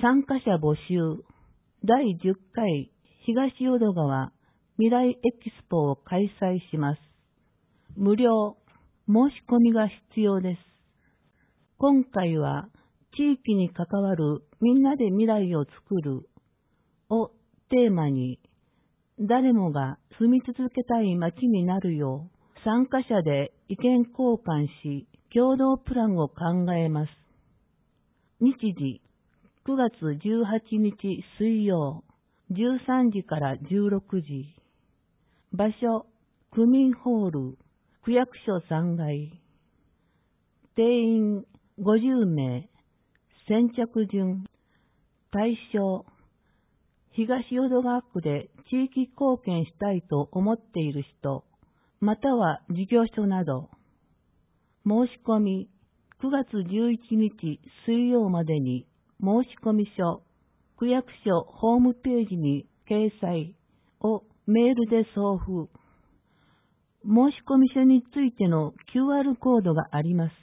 参加者募集第10回東淀川未来エキスポを開催します。無料申し込みが必要です。今回は地域に関わるみんなで未来を作るをテーマに、誰もが住み続けたい街になるよう参加者で意見交換し共同プランを考えます。日時9月18日水曜13時から16時。場所区民ホール区役所3階。定員50名。先着順。対象東淀川区で地域貢献したいと思っている人、または事業所など。申し込み9月11日水曜までに申込書、区役所ホームページに掲載をメールで送付。申込書についての QR コードがあります。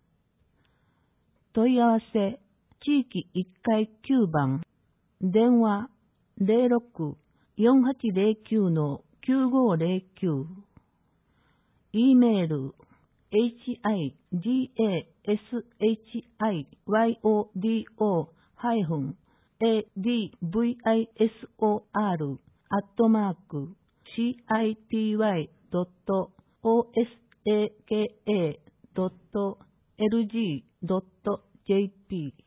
問い合わせ、地域1階9番、電話 06-4809-9509、E メール、higasyor@city.osaka.lg.jp